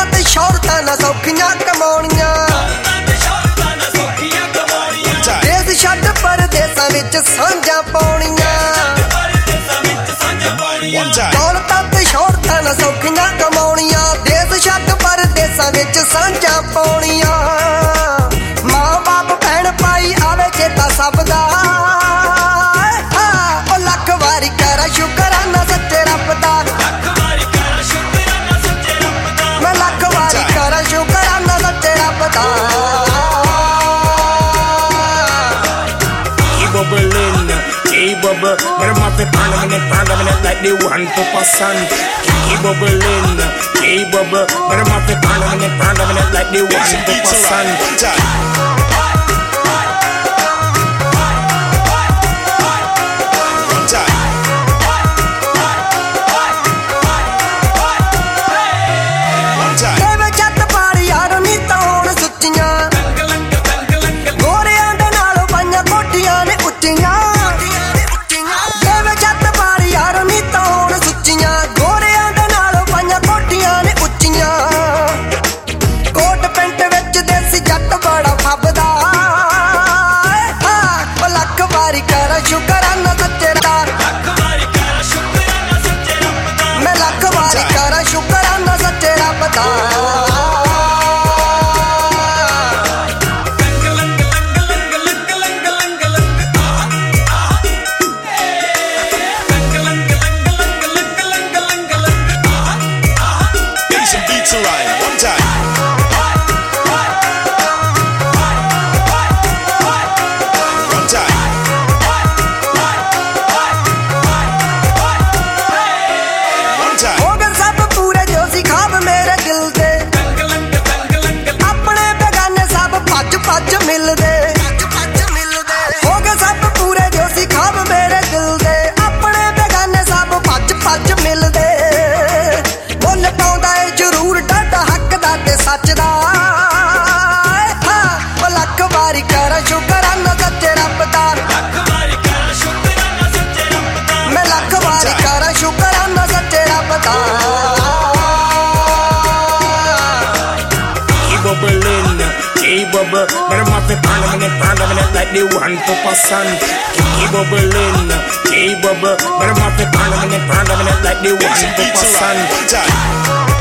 ਤੇ ਸ਼ੌਹਰਤਾਂ ਨਾ ਸੌਖੀਆਂ ਕਮਾਉਣੀਆਂ ਦੇਸ਼ ਛੱਡ ਪਰਦੇਸਾਂ ਵਿੱਚ ਸਾਂਝਾਂ ਪਾਉਣੀਆਂ ਦੌਲਤਾਂ ਤੇ ਸ਼ੌਹਰਤਾਂ ਨਾ ਸੌਖੀਆਂ ਕਮਾਉਣੀਆਂ ਦੇਸ਼ ਛੱਡ ਪਰਦੇਸਾਂ ਵਿੱਚ ਸਾਂਝਾਂ ਪਾਉਣੀਆਂ ਮਾਂ ਬਾਪ ਭੈਣ ਭਾਈ ਆਵੇ ਚੇਤਾ ਸਭ ਦਾ ਉਹ ਲੱਖ ਵਾਰੀ ਕਰ ਸ਼ੁਕਰਾਨਾ ਸੱਚੇ ਰੱਬ ਦਾ ਮੈਂ ਲੱਖ ਵਾਰੀ ਕਰ ਸ਼ੁਕਰਾਨਾ ਸੱਚੇ ਰੱਬ ਦਾ Keep bubbling, but I'm off it permanent like the 1%. Keep bubbling, keep bubbling, but I'm off it permanent like the 1%. ਸ਼ੁਕਰਾਨਾ ਸੱਚੇ ਰੱਬ ਮੈਂ ਲੱਖ ਵਾਰੀ ਕਰਾਂ ਸ਼ੁਕਰਾਨਾ ਸੱਚੇ ਰੱਬ ਦਾ ਮਿਲਦੇ ਹੋ ਗਏ ਸਭ ਪੂਰੇ ਜੋ ਸੀ ਖਾਬ ਮੇਰੇ ਦਿਲ ਦੇ ਆਪਣੇ ਬੇਗਾਨੇ ਸਭ ਭੱਜ ਮਿਲਦੇ ਮੁੱਲ ਪਾਉਂਦਾ ਏ ਜ਼ਰੂਰ ਡਾਢਾ ਹੱਕ ਦਾ ਤੇ ਸੱਚ ਦਾ ਉਹ ਲੱਖ ਵਾਰੀ ਕਰ ਸ਼ੁਕਰਾਨਾ ਸੱਚੇ ਰੱਬ ਦਾ ਮੈਂ ਲੱਖ ਵਾਰੀ ਕਰ ਸ਼ੁਕਰਾਨਾ ਸੱਚੇ ਰੱਬ ਦਾ Keep bubbling, but I'm off it permanent like the 1%. Keep bubbling, keep bubbling, but I'm off it permanent like the 1%.